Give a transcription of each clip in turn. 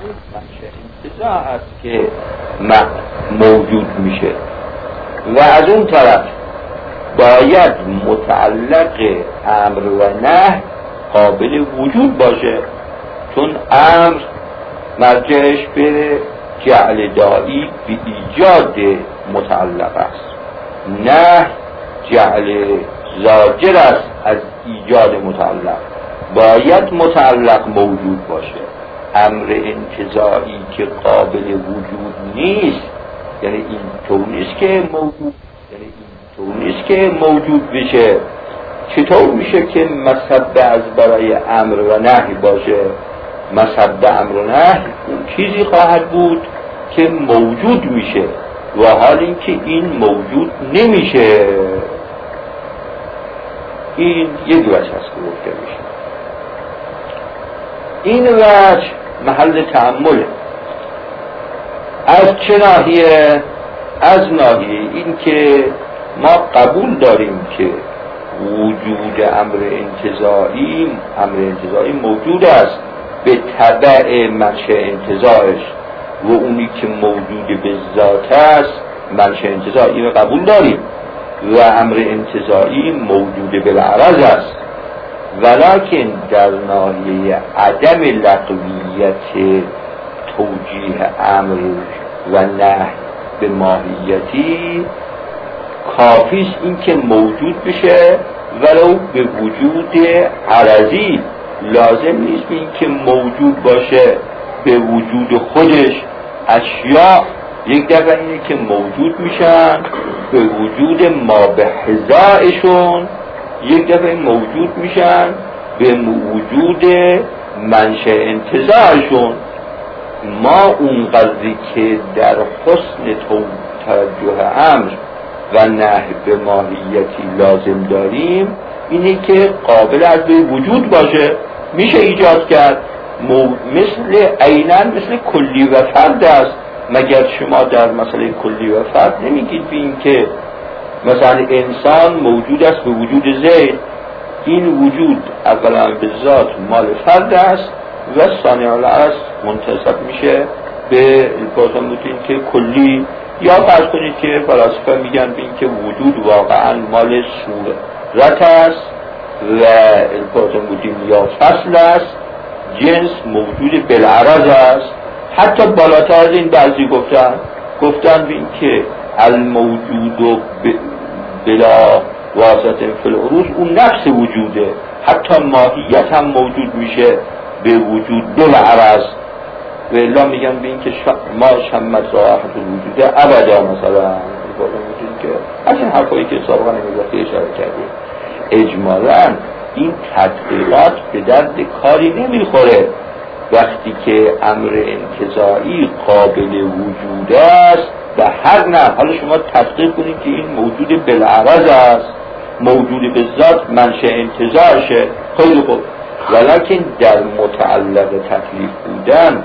منشأ انتزاع است که موجود میشه و از اون طرف باید متعلق امر و نهی قابل وجود باشه، چون امر مرجعش به جعل داعی به ایجاد متعلق است، نهی جعل زاجر است از ایجاد متعلق. باید متعلق موجود باشه. امر انتزاعی که قابل وجود نیست، یعنی این طور نیست که موجود بشه. چطور میشه که مسبب از برای امر و نهی باشه؟ مسبب امر و نهی اون چیزی خواهد بود که موجود میشه، و حال اینکه این موجود نمیشه. این یک وجه هست که گفته میشه. این وجه محل تأمله. از چه ناحیه؟ از ناحیه این که ما قبول داریم که وجود امر انتزاعی موجود است به تبع منشأ انتزاعش، و اونی که موجود به ذات است منشأ انتزاعی، اینو قبول داریم، و امر انتزاعی موجود بالعرض است. ولکن در ناحیه عدم لغویت توجیه امر و نهی به ماهیتی کافیست این که موجود بشه، ولو به وجود عرضی. لازم نیست به این که موجود باشه به وجود خودش. اشیاء یک دفعه اینه که موجود میشن به وجود ما به حذائشون، یک دفعه موجود میشن به وجود منشأ انتزاعشون. ما اون قدری که در حسن توجه امر و نهی به ماهیتی لازم داریم اینه که قابل از به وجود باشه، میشه ایجاد کرد. مثل عیناً مثل کلی و فرد است. مگر شما در مسئله کلی و فرد نمیگید به این که مثلا انسان موجود است به وجود زید؟ این وجود اولا به ذات مال فرد است و ثانیاً است منتسب میشه به بودین که کلی. یا فرض کنید که فلاسفه میگن به این که وجود واقعا مال صورت است و بودین یا فصل است، جنس موجود بالعرض است. حتی بالاتر از این بعضی گفتن به این که الموجود بلا واسطه فی العروض اون نفس وجوده، حتی ماهیت هم موجود میشه به وجود بالعرض. و الا میگن به این که ما شمت رائحة الوجود ابدا، مثلا وجود که از این حرفایی که سابقا نمیزاقی اشاره کردیم. اجمالاً این تدقیقات به درد کاری نمیخوره وقتی که امر انتزاعی قابل وجود است و هر نه. حالا شما تدقیق کنید که این موجود بالعرض است، موجود به ذات منشأ انتزاعشه، خیلی خوب. ولکن در متعلق تکلیف بودن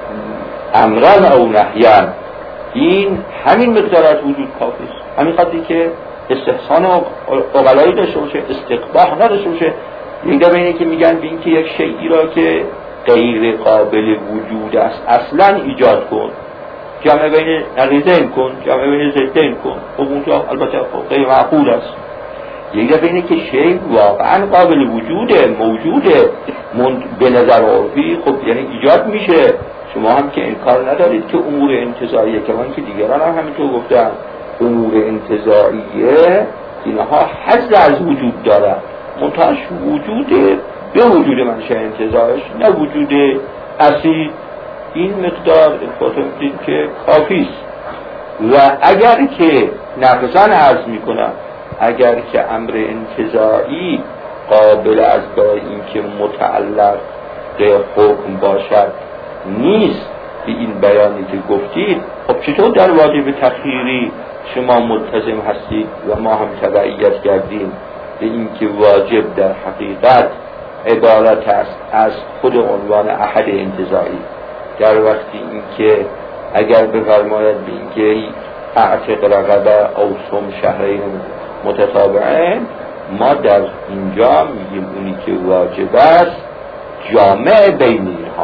امرن او نهیان، این همین مقدار از وجود کافی است. همین قدری که استحسان عقلایی داشته باشه، استقباح نداشته باشه. یک دفعه اینه که میگن به این که یک شیئی را که غیر قابل وجود است اصلا ایجاد کن، جمع بین نقیضین کن، جمع بین ضدین کن. خب اونجا البته غیر معقول است. یک دفعه اینه که شیء واقعا قابل وجوده، موجوده، به نظر عرفی خب یعنی ایجاد میشه. شما هم که انکار ندارید که امور انتزاعیه، که من که دیگران هم همینطور گفتن، امور انتزاعیه اینها حظ از وجود دارن، منتهاش وجوده به وجود منشأ انتزاعش، نه وجود اصیل. این مقدار دید که کافیست. و اگر که نقضاً عرض میکنم، اگر که امر انتزاعی قابل از برای این که متعلق به حکم باشد نیست به این بیانی که گفتید، خب چطور در واجب تخییری شما ملتزم هستید و ما هم تبعیت کردیم به این که واجب در حقیقت عبارت است از خود عنوان احد انتزاعی، در وقتی این که اگر بفرماید به این که اعتق رقبه او صم شهرین متتابعین، ما در اینجا میگیم اونی که واجب است جامع بین این هاست،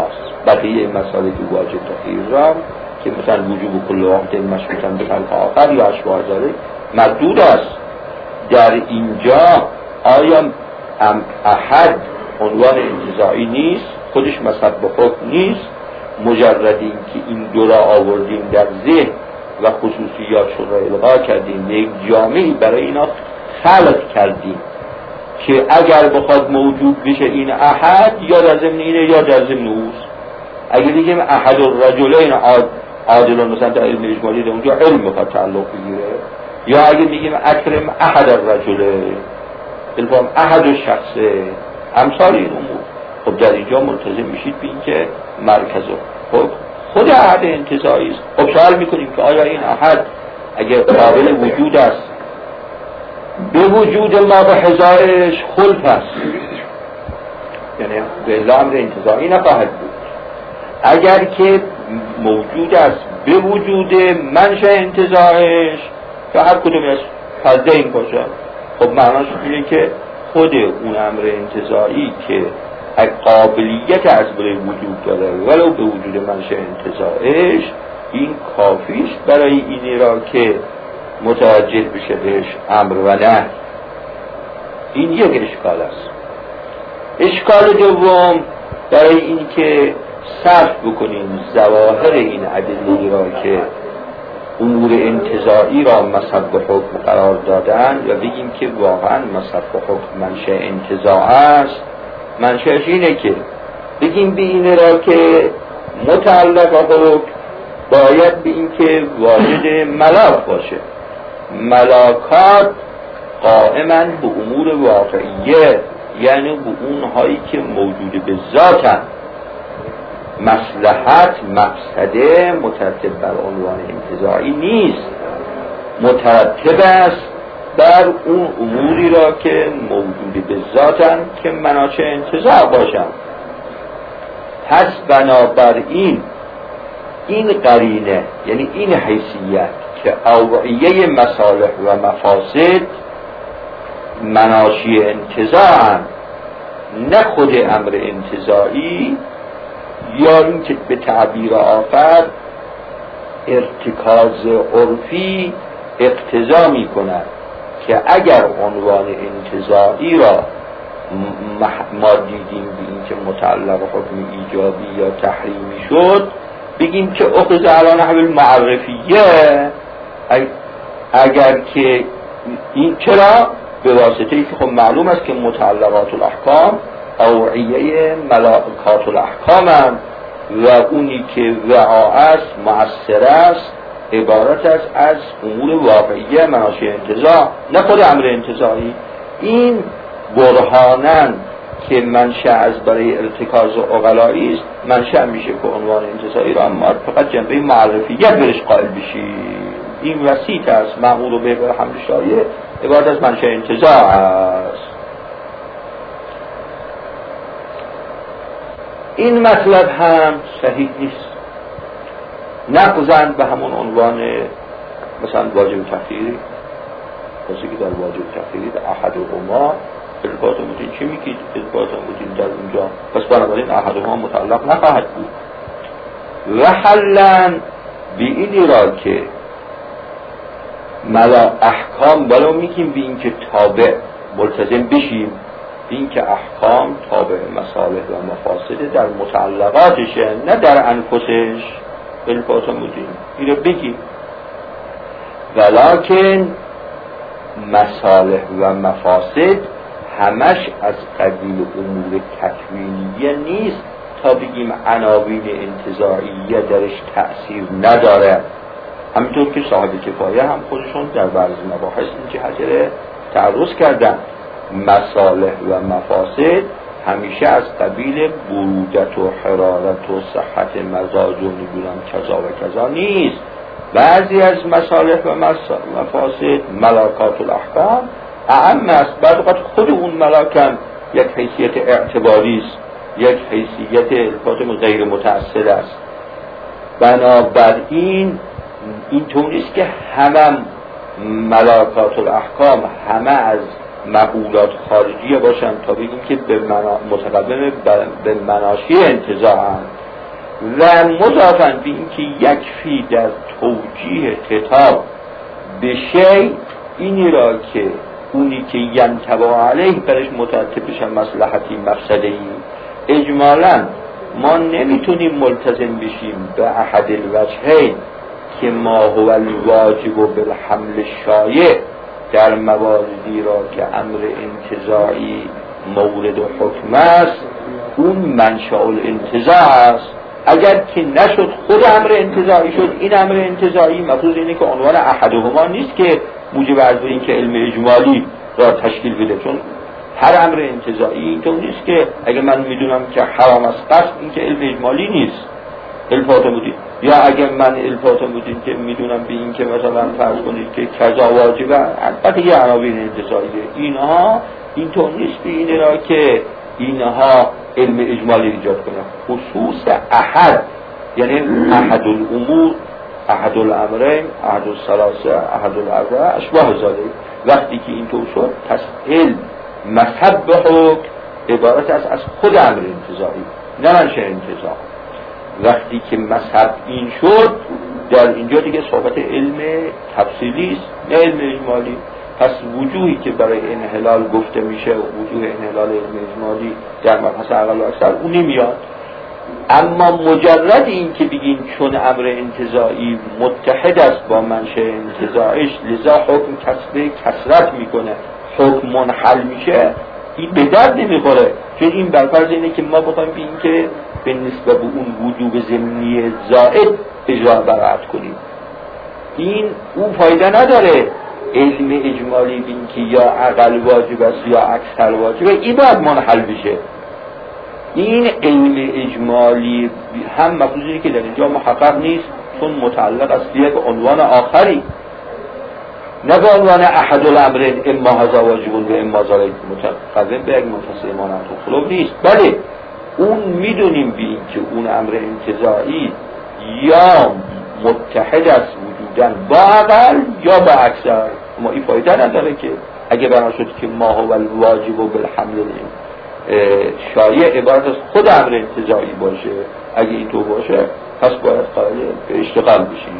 بقیه مسائل که واجب در ایران که مثلا وجوب کل وقت مشروطاً به خلق آخر یا اشباه ذلک مردود است. در اینجا آیا احد عنوان انتزاعی نیست؟ خودش مصب به حکم نیست؟ مجرد این که این دو را آوردیم در ذهن و خصوصیاتشون را الغا کردیم، یک جامعی برای اینا خلق کردیم که اگر بخواد موجود بشه این احد یا در ضمن اینه یا در ضمن اوست. اگر دیگه احد الرجلین عادلون مثلا در علم اجمالی در اونجا علم بخواد تعلق بگیره، یا اگر میگیم اکرم احد الرجلین الفام احد الشخصه امثال این امور، خب در اینجا ملتزم میشید به این که مرکز خود احد انتزاعی است. خب سوال میکنیم که آیا این احد اگر قابل وجود است به وجود ما به هزارش خلف است، یعنی به امر انتزاعی نخواهد بود. اگر که موجود است به وجود منشأ انتزاعش که هر کدوم از فردین باشه، خب معناش اینه که خود اون امر انتزاعی که قابلیت از برای وجود داره ولو به وجود منشأ انتزاعش، این کافیش برای اینی را که متوجه بشه بهش امر و نه. این یک اشکال است. اشکال دوم برای این که صرف بکنیم ظواهر این ادله را که امور انتزاعی را مصب حکم قرار دادن و بگیم که واقعا مصب حکم منشأ انتزاع است. منشأش اینه که بگیم به این را که متعلق حکم باید به این که واجد ملاک باشه. ملاکات قائما به امور واقعیه، یعنی به اونهایی که موجود به ذاتن. مصلحت مقصده مترتب بر عنوان انتزاعی نیست، مترتب است بر اون اموری را که موجود به ذاتن که مناچ انتزاع باشن. پس بنابراین این قرینه، یعنی این حیثیت که اوعیه مصالح و مفاسد مناشی انتزاعن نه خود امر انتزاعی، یا این که به تعبیر آخر ارتکاز عرفی اقتضا می کند که اگر عنوان انتزاعی را ما دیدیم به این که متعلق حکم ایجابی یا تحریمی شد، بگیم که اخذ علی نحو المعرفیه. اگر که این چرا؟ به واسطه ای که خب معلوم است که متعلقات الاحکام اوعیه ملاکات الاحکام هم و اونی که وعا است مؤثر است عبارت است از امور واقعیه مناشی انتزاع نه خود امر انتزاعی. این برهانن که منشأ از برای ارتکاز عقلایی است، منشأ میشه که عنوان انتزاعی را اما فقط جنبه معرفیت برش قائل بشی. این وسیط است، معقول به حمل شایع عبارت از منشأ انتزاع است. این مطلب هم صحیح نیست. نقضاً به همون عنوان مثلا واجب تخییری، کسی که در واجب تخییری در احد هما اثبات بودین چی میگید؟ اثبات بودین در اونجا، پس بنابراین احد هما متعلق نخواهد بود. و حلاً به اینی را که ملا احکام ولو میگیم به این که تابع ملتزم بشیم به این که احکام تابع مصالح و مفاسد در متعلقاتشه نه در انفسش. بالفاظ بودیم این رو بگیم، ولکن مصالح و مفاسد همش از قبیل امور تکوینیه نیست تا بگیم عناوین انتزاعیه درش تأثیر نداره. همینطور که صاحب کفایه هم خودشون در بعض مباحث این جهت تعرض کردن. مصالح و مفاسد همیشه از قبیل برودت و حرارت و صحت مزاج و نمیدونم کذا و کذا نیست. بعضی از مصالح و مفاسد ملاکات الاحکام اعم است. بعد وقت خود اون ملاکم یک حیثیت اعتباری است، یک حیثیت الفاظ غیر متأثر است. بنابراین اینطور نیست که همه ملاکات الاحکام همه از مقولات خارجیه باشن تا بگیم که به متقدم به مناشی انتزاع هم. و مضافاً به اینکه یکفی در توجیه خطاب به شیء اینی را که اونی که ینطبق علیه برش مترتب بشه مصلحتی مفسده‌ای، اجمالاً ما نمیتونیم ملتزم بشیم به احد الوجهین که ما هو الواجب بالحمل شایع در مواردی را که امر انتزاعی مورد حکم است اون منشأ الانتزاع است. اگر که نشد خود امر انتزاعی شد، این امر انتزاعی مفروض اینه که عنوان احدهما نیست که موجب عرض این که علم اجمالی را تشکیل بده، چون هر امر انتزاعی اینطور نیست که اگر من میدونم که حرام است قصد این که علم اجمالی نیست الفاظ بودی، یا اگر من الفاظ بودیم که میدونم به این که مثلا فرض کنید که کذا واجبه، البته یه عناوین انتزاعیه، اینها اینطور نیست به این را که اینها علم اجمالی ایجاد کنه. خصوص احد یعنی احد الامور، احد الامرین، احد الثلاثه، احد الاربعه، اشباه ذالک. وقتی که اینطور شد پس علم مذهب به حکم عبارت است از خود امر انتزاعی نه منشأ انتزاع. وقتی که مذهب این شد در اینجا دیگه صحبت علم تفصیلی است نه علم اجمالی. پس وجوهی که برای انحلال گفته میشه وجوه انحلال علم اجمالی در مبحث اقل و اکثر اونی میاد. اما مجرد این که بگین چون امر انتزاعی متحد است با منشأ انتزاعش لذا حکم کسب کثرت میکنه، حکم منحل میشه، این به درد نمیخوره. چون این برفرض اینه که ما بخوایم به این که به نسبت به اون وجوب ضمنی زائد اجرا براعت کنیم، این اون فایده نداره. علم اجمالی بین که یا اقل واجب است یا اکثر واجبه، این باید منحل بشه. این علم اجمالی هم مفروضی که در اینجا محقق نیست چون متعلق است به یک عنوان آخری، نه به عنوان احد الامرین اما هذا واجب و اما ذالک متقدم به یک منفصل مانند خلوب نیست. بله اون میدونیم به این که اون امر انتزاعی یا متحد است وجودن با اقل یا با اکثر، ما این فایده نداره که اگه بنا شد که ما هو الواجب بالحمل شایع عبارت از خود امر انتزاعی باشه، اگه این تو باشه پس باید قائل به اشتغال بشیم.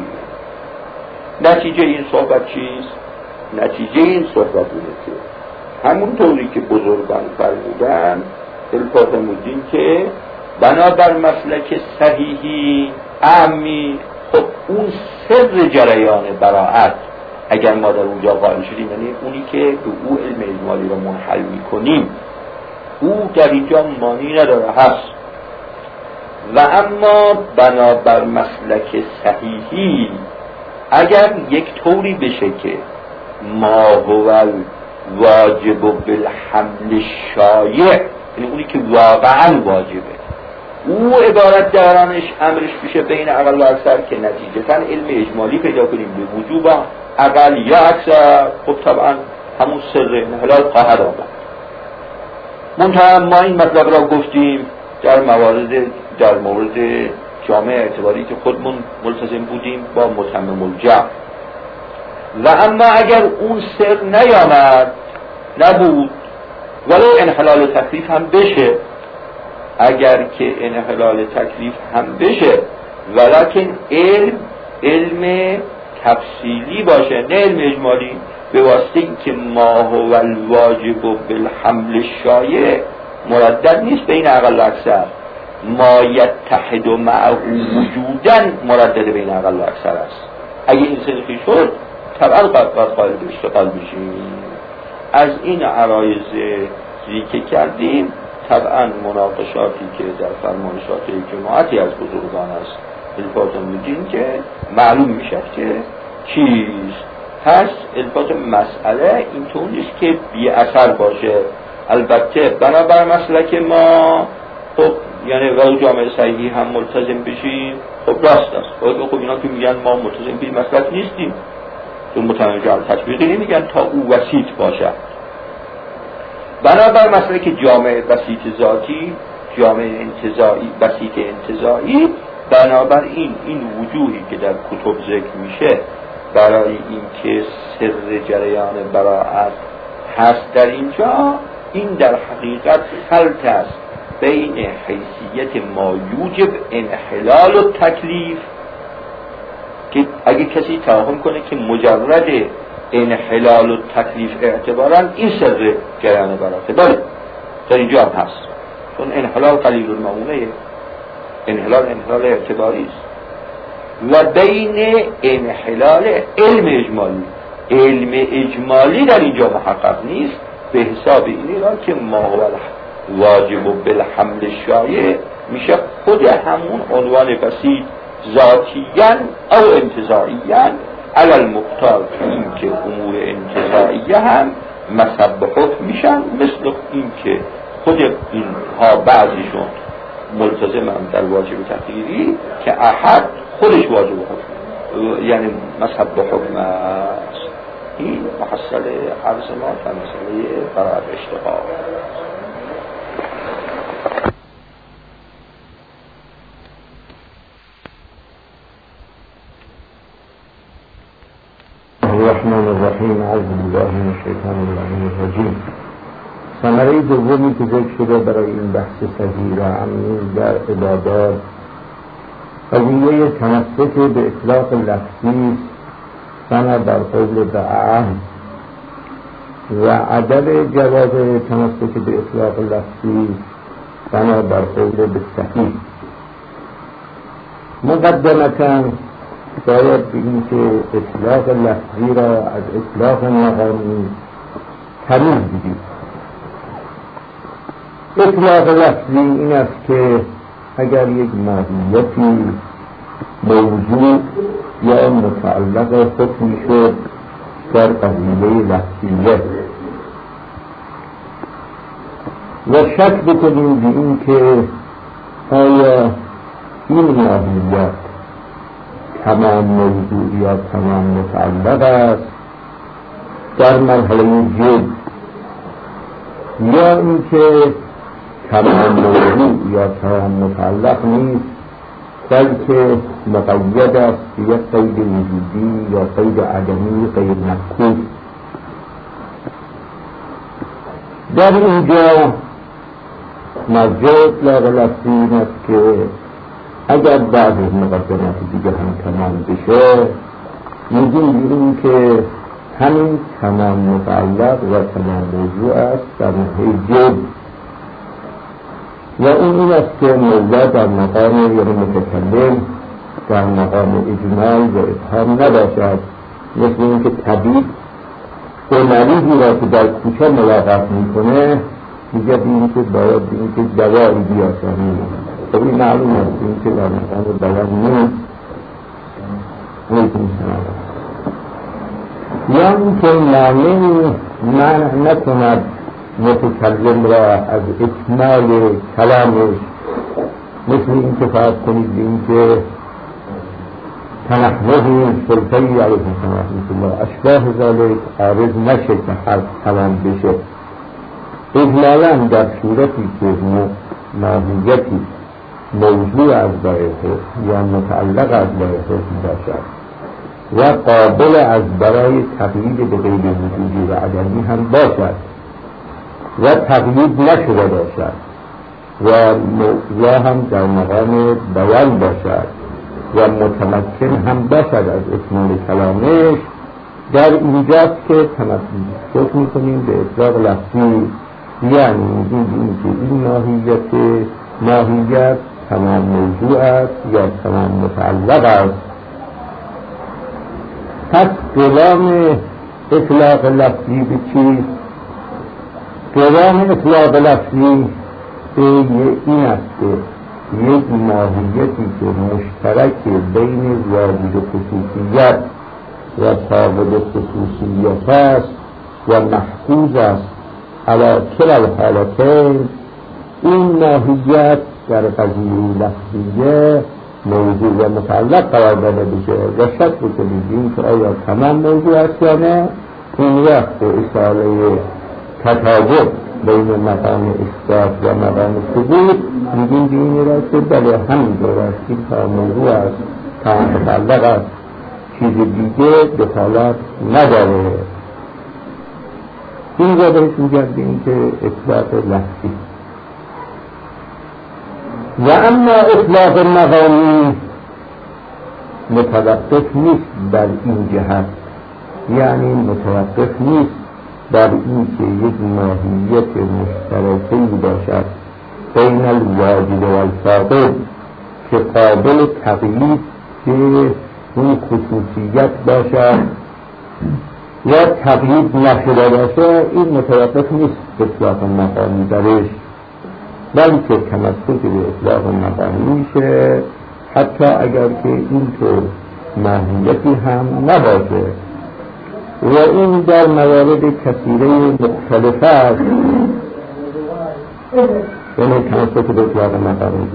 نتیجه این صحبت چیست؟ نتیجه این صحبت اینه که همون طوری که بزرگان فرمودن الفاظمودین که بنابر مسلک صحیحی عامی، خب اون سر جریان براعت اگر ما در اونجا قائل شدیم، یعنی اونی که به او علم اجمالی رو منحل میکنیم، او در اینجا مانی نداره هست. و اما بنابر مسلک صحیحی اگر یک طوری بشه که ما هو واجب بالحمل شایع، یعنی اونی که واقعا واجبه، او عبارت درانش امرش بشه بین اقل و اکثر که نتیجتاً علم اجمالی پیدا کنیم به وجوب اقل یا اکثر، خب طبعا همون سر انحلال خواهد آمد. منتها ما این مطلب را گفتیم در مورد جامعه اعتباری که خودمون ملتزم بودیم با متمم الجمع. و اما اگر اون سر نبود ولو انحلال تکلیف هم بشه، اگر که انحلال تکلیف هم بشه ولکن علم تفصیلی باشه نه علم اجمالی، به واسطه این که ما هو الواجب بالحمل شایع مردد نیست بین اقل و اکثر، ما یتحد معه وجودن مردد بین اقل و اکثر است. اگه این صدقی شد طبعا باید قائل به اشتغال بشیم. از این عرایضی که کردیم طبعا مناقشاتی که در فرمایشات جماعتی از بزرگان است الفاظ میگیم که معلوم میشه که چیست. پس الفاظ مسئله اینطور نیست که بی اثر باشه. البته بنابر مسلک ما خب یعنی ولو جامعه صحیحی هم ملتزم بشیم خب راست است. خب اینا که میگن ما ملتزم به این مسلک نیستیم چون متمم جامعه تطبیقی نمیگن تا او وسیط باشه. بنابر مسلک جامعه وسیط ذاتی، جامعه انتزاعی وسیط انتزاعی، بنابر این وجوهی که در کتب ذکر میشه برای این که سر جریان براعت هست در اینجا، این در حقیقت خلط است بین حیثیت ما یوجب انحلال و تکلیف، که اگه کسی توهم کنه که مجرد انحلال و تکلیف اعتبارا این سر جریان براته، بله در اینجا هم هست، چون انحلال قلیل المعونه، انحلال اعتباری است. و بین انحلال علم اجمالی، علم اجمالی در اینجا محقق نیست به حساب اینی را که ما هو واجب و بالحمل شایع میشه خود همون عنوان بسیط ذاتیاً او انتزاعیاً علی المختار، این که امور انتزاعیه هم مصب حکم میشن، مثل این که خود اینها بعضیشون ملتزم هم در واجب تقدیری که احد خودش واجب حکم، یعنی مصب حکم است. این محصل عرض ما و مسئله برای اشتغال. الرحمن الرحیم. اعوذ بالله من الشیطان الرجیم. ثمره دومی که ذکر شده برای این بحث صحیح و عمیق در عبادات قضیه تمسک به اطلاق لفظی بنا بر قول بعض و عدم جواز تمسک به اطلاق لفظی بنا بر قول بالصحیح. مقدمتاً باید بگیم که اطلاق لفظی را از اطلاق مقامی تمیز بدیم. اطلاق لفظی این است که اگر یک ماهیتی موضوع یا متعلق حکمی شد در قضیه لفظیه و شک بکنیم به این که آیا این ماهیت تمام موضوع یا تمام متعلق است در مرحله جد، یا اینکه تمام موضوع یا تمام متعلق نیست بلکه مقید است به یک قید وجودی یا قید عدمی غیر مفکوک. در اینجا مرجع اطلاق لفظی این است که اگر بعد از مقدمات دیگه هم تمام بشه میگیم بیرون که همین تمام متعلق و تمام موضوع است در نحوه جد، و این است که موضوع در مقام یعنی متکلم در مقام اجمال و ابهام نباشد، مثل این که طبیب و مریضی را که در کوچه ملاقات میکنه میگه این که باید این که دوایی بیاسانی، خب این معلوم است این که در مقام دوایی نیست. یا این که معنی منع نکند متکلم را از اکمال کلامش، مثل این که فرض کنید این که تنحوه سلطهی علیه رحمت الله اشباه ذالک عارض نشه که حرف تمام بشه. اجمالا در صورتی که ماهیتی موضوع از برای حکم یا متعلق از برای حکم باشد و قابل از برای تقیید به غیر وجودی و عدمی هم باشد و تقیید نشده باشد و موضوع هم در مقام بیان باشد و متمکن هم باشد از اکمال کلامش، در اینجاست که تمسک میکنیم به اطلاق لفظی، یعنی میگیم که این ماهیت تمام موضوع است یا تمام متعلق است. پس قوام اطلاق لفظی به چیست؟ قوام اطلاق لفظی به این است که یک ماهیتی که مشترک بین واجد خصوصیت و ثابت خصوصیت است و محفوظ است علی کلا الحالتین، این ماهیت در قضیه لفظیه موضوع و متعلق قرار داده بشه و شک بکنید که آیا تمام موضوع است یا نه. این وقت اشاره تطابق بین مقام اثبات و مقام ثبوت میگیم به این را که بله همین دور است، این تا موضوع است تا متعلق است، چیز دیگه دخالت نداره. این را بهش میگردیم که اثبات لفظی. و اما اطلاق مقامی متوقف نیست بر این جهت، یعنی متوقف نیست بر این که یک ماهیت مشترکی باشد بین الواجد و الفاقد که قابل تقیید که اون خصوصیت باشد یا تقیید نشده باشه. این متوقف نیست اطلاق مقامی درش، بلکه تمسک به اطلاق مقامی میشه حتی اگر که اینطور ماهیتی هم نباشه، و این در موارد کثیره مختلف است. یعنی تمسک به اطلاق مقامی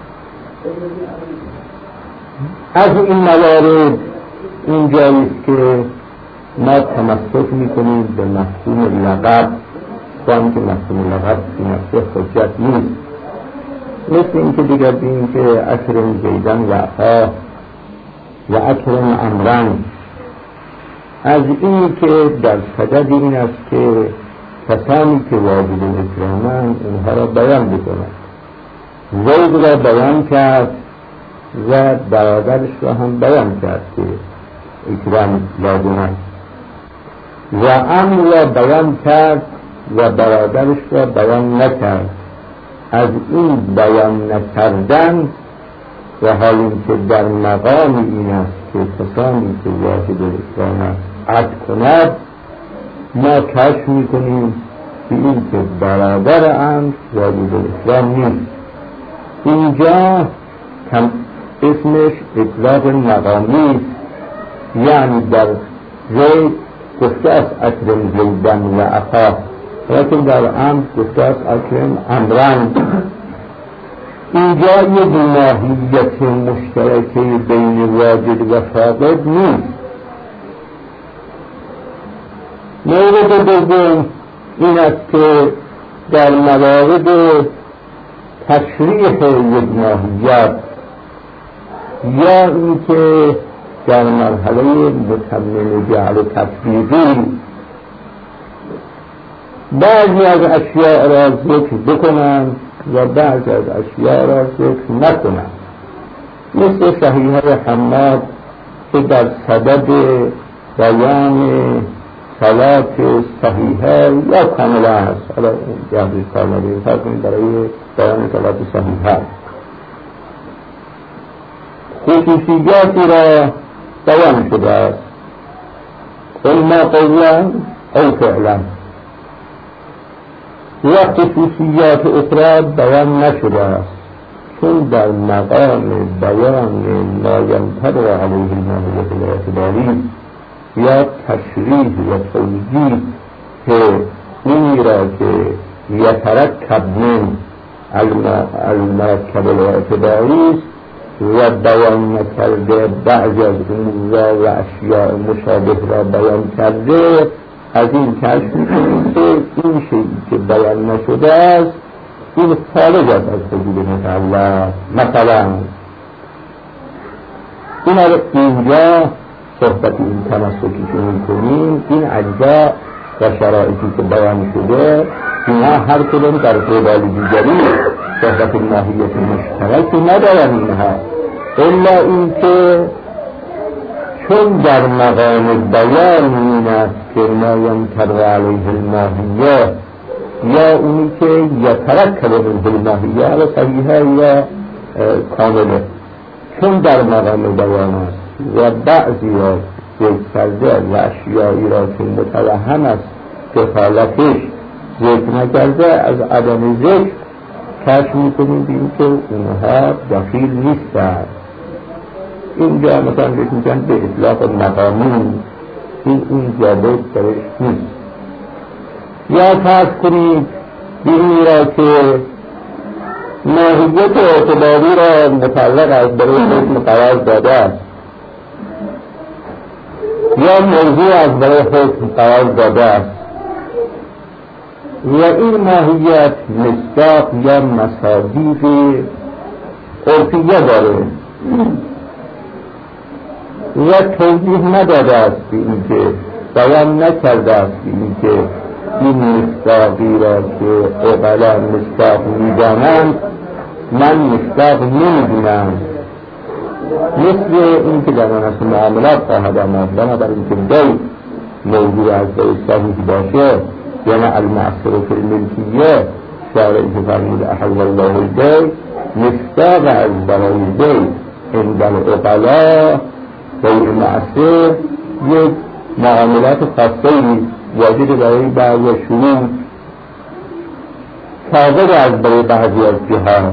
از این موارد اینجاییست که ما تمسک میکنیم به مفهوم لقب، چون که مفهوم لقب فی نفسه حجت نیست، مثل این که دیگر بیم که اکرم زیدن و عطا و اکرم امرن، از این که در صدد این است که کسانی که واجب اکرامند اونها را بیان بکنند. زید را بیان کرد و برادرش را هم بیان کرد که اکرام لازم است، و امر را بیان کرد و برادرش را بیان نکرد. از این بیان نکردن و حالی که در مقام این است که کسانی که واجب اکرام عد کند، ما کشف میکنیم که این که برادر امر واجب اکرام نیست. اینجا اسمش اطلاق مقامی، یعنی در زید گفته است اکرم زیدن و عطا، لیکن در امر گفته است اکرم امرن. اینجا یک ماهیت مشترکه بین واجد و فاقد نیست. مورد دوم این است که در موارد تشریح یک ماهیت یا این که در مرحله متمم جعل تطبیقی بعضی از اشیاء را ذکر بکنند و بعضی از اشیاء را ذکر نکنند، مثل صحیحه حماد که در صدد بیان صلات صحیحه یا کامله است. حالا جهدی کامله فرق کنید برای بیان صلات صحیحه خصوصیاتی را بیان شده است، اما قولا او فعلا، و خصوصیات اخرى بیان نشده است، چون در مقام بیان ما ینطبق علیه الماهیت الاعتباری یا تشریح و توجیه که اینی را که یترکب من المرکب الاعتباری و بیان نکرده بعضی از امور و اشیاء مشابه را بیان کرده، از این کشف می‌کنیم که این شیئی که بیان نشده است این خارج است از حدود متعلق. مثلا اینجا صحبت این تمسکی که می‌کنیم، این اجزا و شرایطی که بیان شده اینا هر کدوم در قبال دیگری صحبت ماهیت مشترک ندارن اینها، الا این که چون در مقام بیان این است که ما ینطبق علیه الماهیه یا اونی که یترکب منه الماهیه و صحیحه یا کامله، چون در مقام بیان است و بعضی را ذکر کرده و اشیایی را که متوهم است دخالتش ذکر نکرده، از عدم ذکر کشف میکنیم بیم که اونها دخیل نیستند. اینجا مثلا بهش میگن به اطلاق مقامی، این جابه درش نیست. یا فرض کنید بینی را که ماهیت اعتباری را متعلق از برای حکم قرار داده است یا موضوع از برای حکم قرار داده است و این ماهیت مصداق یا مصادیق عرفیه داره و توضیح نداده است به این که بیان نکرده است به این که این مصداقی را که اقلا مصداق می‌دانند من مصداق نمیدونم، مثل این که در مناسب معاملات خواهد آمد، بنابراین این که دی موضوع از دی صحیح باشه، یعنی المعصر فی الملکیه شارعی که فرمود احل الله البی، مصداق از برای دی عند العقلاء بیع معصر یک معاملات خاصی واجد برای بعضی شروط تازه از برای بعضی از جهات.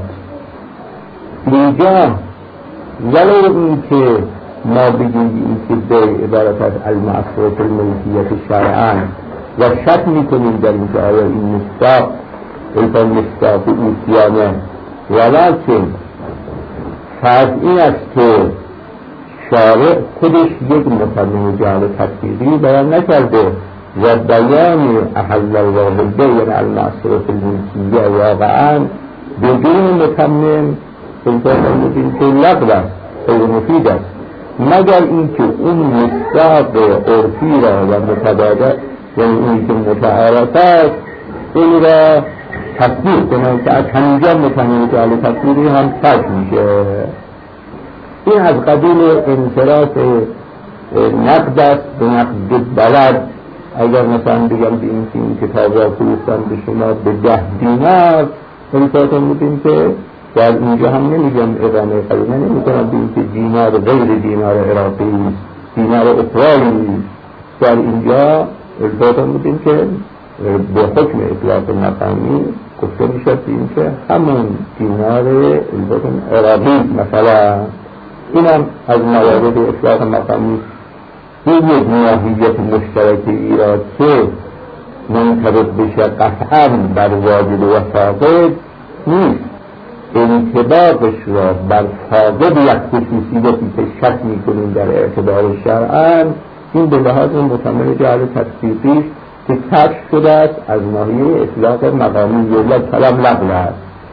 اینجا ولو این که ما بگیم این که بیع عبارت از المعصر فی الملکیت شرعاً و شک میکنیم در اینکه آیا این مصداق ایفان مصداق اوتیانه، ولیکن فرض این است که شارع خودش یک مصمم جعل تطبیقی بیان نکرده و بیان احل الله البی یعنی المعصر فی الملکیه واقعا بدون متمم انسان بودیم که لغو است، خیلی مفید است، مگر اینکه اون مصداق عرفی را و متبادل یعنی اونی که متعارف است این را تطبیق کنند که از همینجا متمم جعل تطبیقی هم فرق میشه. این از قبیل انصراف نقد است به نقد بلد. اگر مثلا بگم به این کتاب را فروختم به شما به 10 دینار، انصارتون بودیم که در اینجا هم نمیگم ادامه قریمه نمی کنم به این که دینار غیر دینار عراقی دینار اقرالی، در اینجا انصارتون بودیم که به حکم اطلاق مقامی گفته میشد این که همون دینار عراقی مثلا. اینم از موارد اطلاق مقامی این یک ماهیت مشترک ایراد که منطبق بشه قطعا بر واجد و فاقد نیست، انطباقش را بر فاقد یک خصوصیتی که شک میکنیم در اعتبار شرعاً، این به لحاظ متمم جعل تطبیقی که کشف شده است از ناحیه اطلاق مقامی یا کلام لغو است.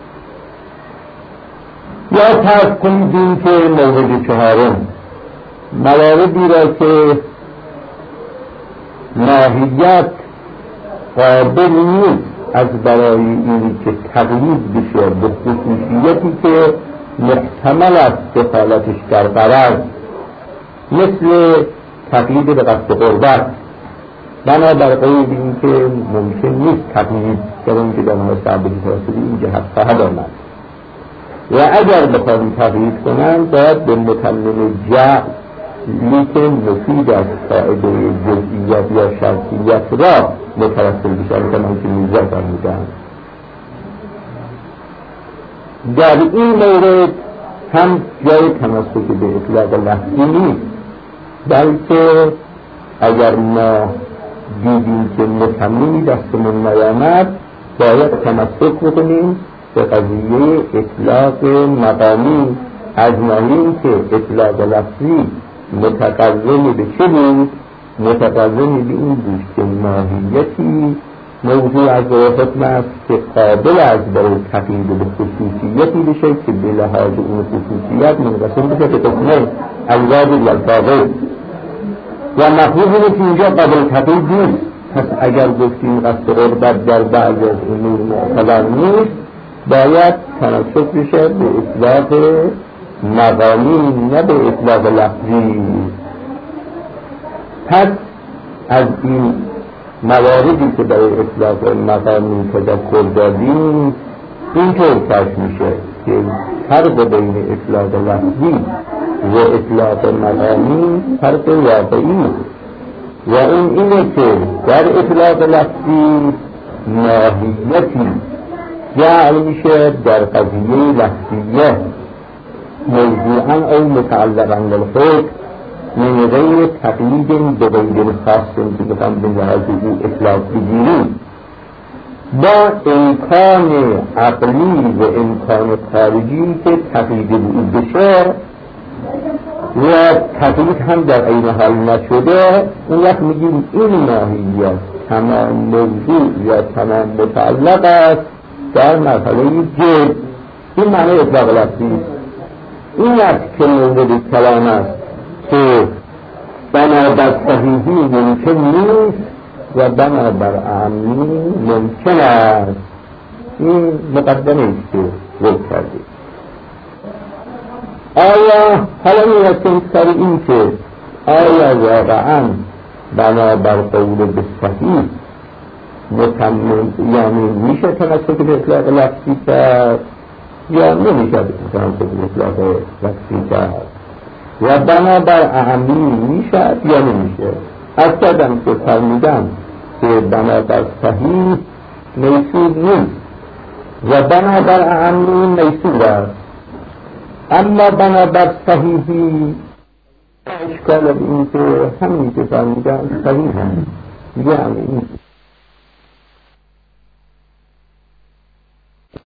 یا فرض کنیم که مورد چهارم مواردی را که ماهیت قابل نیست از برای اینی که تقلید بشه به خصوصیتی که محتمل است دخالتش در غرض، مثل تقلید به قصد قربت، بنابر قید این که ممکن نیست تقلید در اون که در نوع ثابتی فراسدی این جهت خواهد آمد و اگر بخواهیم تقلید کنن باید به متمم جعل لیکن مفید از قاعده جزئیات یا شرطیت را متوسل بشن که من که میزه فرمودن. در این مورد هم جای تمسک به اطلاق لفظی نیست، بلکه اگر ما دیدیم که متممی دستمون نیامد باید تمسک بکنیم به قضیه اطلاق مقامی از ناحیه که اطلاق لفظی متقرن به چه بود؟ متقرن به این بود که ماهیتی موضوع از حکم است که قابل از برای تقیید به خصوصیتی بشه که به لحاظ اون خصوصیت منقسم بشه به حکمه الواجب و الفاقد و مفهوم اینه که اینجا قابل تقیید نیست. پس اگر گفتیم قصد قربت در بعض از امور معتبر نیست باید تناسب بشه به اطلاق مقامی نه به اطلاق لفظی. پس از این مواردی که برای اطلاق مقامی تذکر دادیم اینطور کشف میشه که فرق بین اطلاق لفظی و اطلاق مقامی فرق واقعی و اون اینه که در اطلاق لفظی ماهیتی جعل میشه در قضیه لفظیه موضوعا او متعلقا بالحکم من غیر تقلید به غیر خاص که بخوام به لحاظ او اطلاق بگیریم با امکان عقلی و امکان خارجی که تقلید او بشه و تقلید هم در این حال نشده، اون وقت میگیم این ماهیت تمام موضوع یا تمام متعلق است در مرحله جد. این معنی اطلاق لفظی این است که مورد کلام است که بنابر صحیحی ممکن نیست و بنابر اعمی ممکن است. این مقدمه است که ذکر کردیم. آیا حالا میرسیم سر این که آیا واقعا بنابر قول به صحیح یعنی میشه تمسک به اطلاق لفظی کرد یا نمیشه تمسک به اطلاق لفظی کرد و بنابر اهمی میشه یا نمیشه. از کردم که فرمیدن که بنابر صحیح میسور نیست و بنابر اهمی میسور است، اما بنابر صحیحی اشکال به این که همین که فرمیدن صحیح هم یعنی